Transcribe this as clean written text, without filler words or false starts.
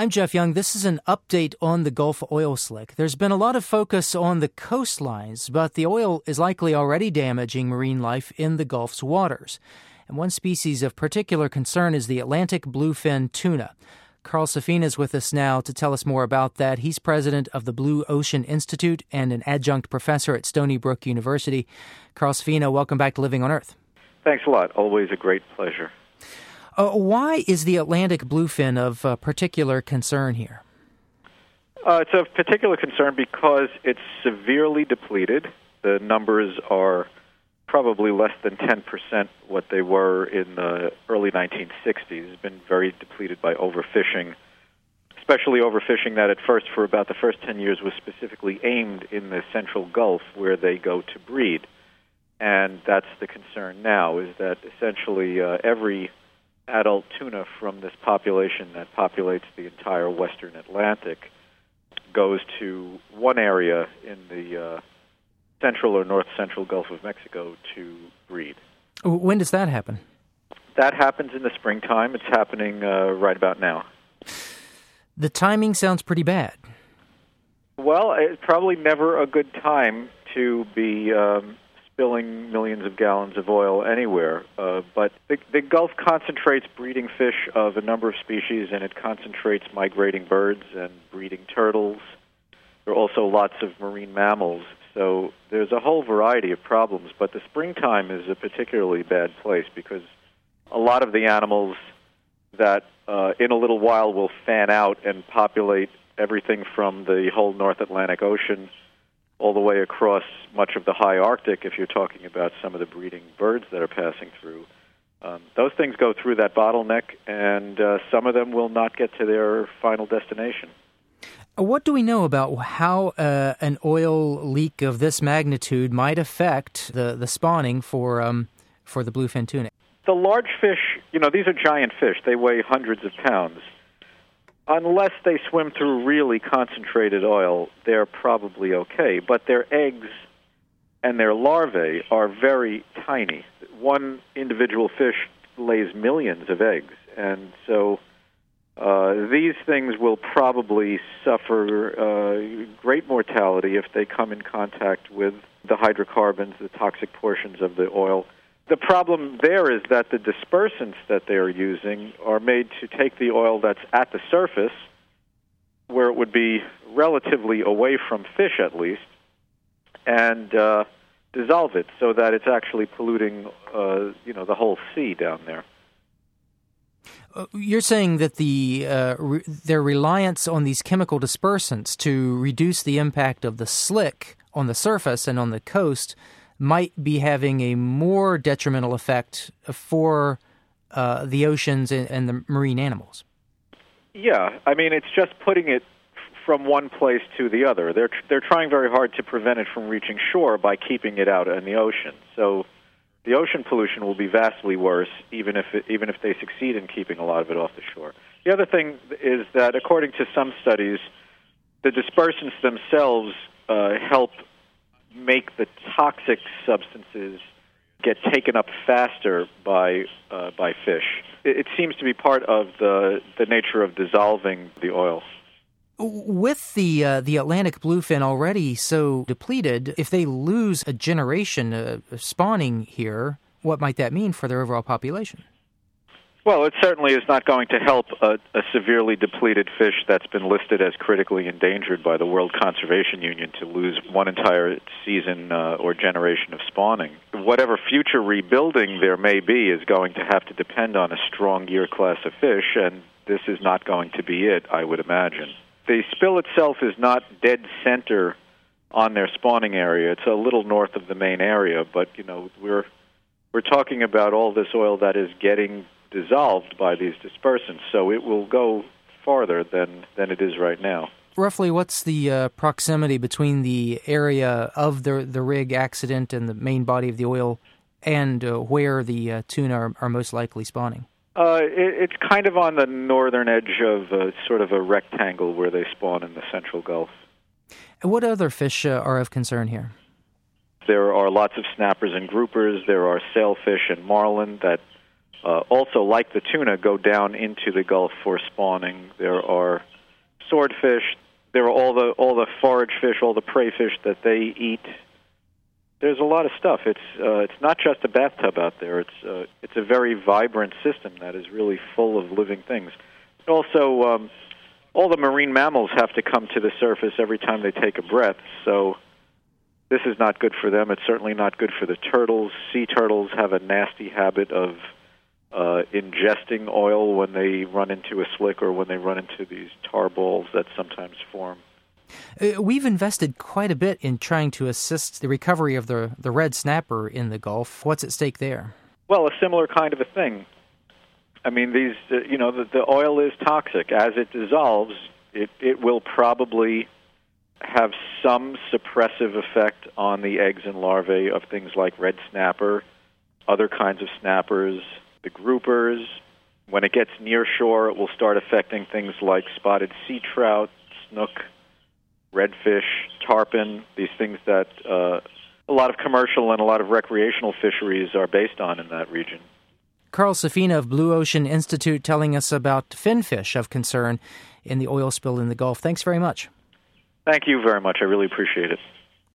I'm Jeff Young. This is an update on the Gulf oil slick. There's been a lot of focus on the coastlines, but the oil is likely already damaging marine life in the Gulf's waters. And one species of particular concern is the Atlantic bluefin tuna. Carl Safina is with us now to tell us more about that. He's president of the Blue Ocean Institute and an adjunct professor at Stony Brook University. Carl Safina, welcome back to Living on Earth. Thanks a lot. Always a great pleasure. Why is the Atlantic bluefin of particular concern here? It's of particular concern because it's severely depleted. The numbers are probably less than 10% what they were in the early 1960s. It's been very depleted by overfishing, especially overfishing that at first, for about the first 10 years, was specifically aimed in the Central Gulf where they go to breed. And that's the concern now, is that essentially every adult tuna from this population that populates the entire western Atlantic goes to one area in the central or north-central Gulf of Mexico to breed. When does that happen? That happens in the springtime. It's happening right about now. The timing sounds pretty bad. Well, it's probably never a good time to be spilling millions of gallons of oil anywhere. But the Gulf concentrates breeding fish of a number of species, and it concentrates migrating birds and breeding turtles. There are also lots of marine mammals. So there's a whole variety of problems, but the springtime is a particularly bad place because a lot of the animals that in a little while will fan out and populate everything from the whole North Atlantic Ocean all the way across much of the high Arctic, if you're talking about some of the breeding birds that are passing through. Those things go through that bottleneck, and some of them will not get to their final destination. What do we know about how an oil leak of this magnitude might affect the spawning for the bluefin tuna? The large fish, these are giant fish. They weigh hundreds of pounds. Unless they swim through really concentrated oil, they're probably okay. But their eggs and their larvae are very tiny. One individual fish lays millions of eggs, and so these things will probably suffer great mortality if they come in contact with the hydrocarbons, the toxic portions of the oil. The problem there is that the dispersants that they are using are made to take the oil that's at the surface, where it would be relatively away from fish at least, and dissolve it so that it's actually polluting the whole sea down there. You're saying that their reliance on these chemical dispersants to reduce the impact of the slick on the surface and on the coast might be having a more detrimental effect for the oceans and the marine animals. Yeah, I mean, it's just putting it from one place to the other. They're trying very hard to prevent it from reaching shore by keeping it out in the ocean. So the ocean pollution will be vastly worse, even if they succeed in keeping a lot of it off the shore. The other thing is that, according to some studies, the dispersants themselves help make the toxic substances get taken up faster by fish. It seems to be part of the nature of dissolving the oil. With the Atlantic bluefin already so depleted, if they lose a generation of spawning here, what might that mean for their overall population? Well, it certainly is not going to help a severely depleted fish that's been listed as critically endangered by the World Conservation Union to lose one entire season or generation of spawning. Whatever future rebuilding there may be is going to have to depend on a strong year class of fish, and this is not going to be it, I would imagine. The spill itself is not dead center on their spawning area. It's a little north of the main area, but we're talking about all this oil that is getting dissolved by these dispersants, so it will go farther than it is right now. Roughly, what's the proximity between the area of the rig accident and the main body of the oil and where the tuna are most likely spawning? It's kind of on the northern edge of sort of a rectangle where they spawn in the Central Gulf. And what other fish are of concern here? There are lots of snappers and groupers. There are sailfish and marlin that also, like the tuna, go down into the Gulf for spawning. There are swordfish. There are all the forage fish, all the prey fish that they eat. There's a lot of stuff. It's not just a bathtub out there. It's a very vibrant system that is really full of living things. Also, all the marine mammals have to come to the surface every time they take a breath, so this is not good for them. It's certainly not good for the turtles. Sea turtles have a nasty habit of ingesting oil when they run into a slick or when they run into these tar balls that sometimes form. We've invested quite a bit in trying to assist the recovery of the red snapper in the Gulf. What's at stake there? Well, a similar kind of a thing. I mean, the oil is toxic. As it dissolves, it will probably have some suppressive effect on the eggs and larvae of things like red snapper, other kinds of snappers, the groupers. When it gets near shore, it will start affecting things like spotted sea trout, snook, redfish, tarpon, these things that a lot of commercial and a lot of recreational fisheries are based on in that region. Carl Safina of Blue Ocean Institute telling us about finfish of concern in the oil spill in the Gulf. Thanks very much. Thank you very much. I really appreciate it.